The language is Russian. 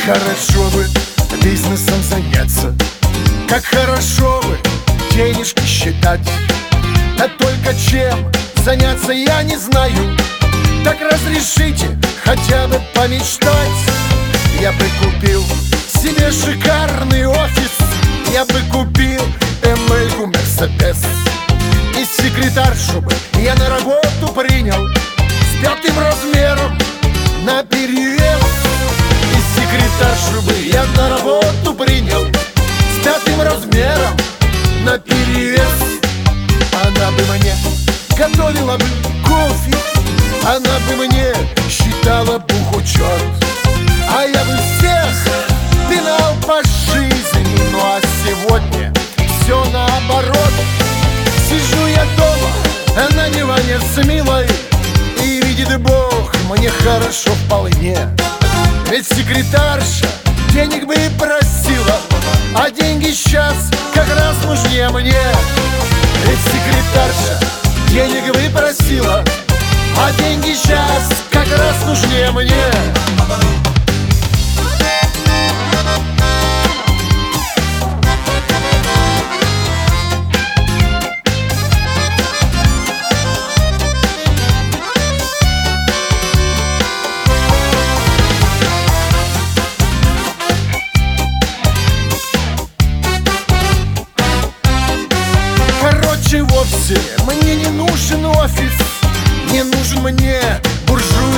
хорошо бы бизнесом заняться, как хорошо бы денежки считать. Да только чем заняться я не знаю. Так разрешите хотя бы помечтать. Я бы купил себе шикарный офис, я бы купил Эмельку Мерседес, и секретаршу бы я на работу принял с 5 размером наперевес. И секретаршу бы я на работу принял с 5 размером наперевес. Она бы мне готовила бы кофе, она бы мне считала бухучет, а я бы всех пинал по жизни. Ну а сегодня все наоборот. Сижу я дома на диване с милой, и видит Бог, мне хорошо вполне. Ведь секретарша денег бы и просила, а деньги сейчас как раз нужнее мне. Ведь секретарша денег бы просила, а деньги сейчас как раз нужнее мне. Короче, вовсе мне не нужен офис, не нужен мне буржуй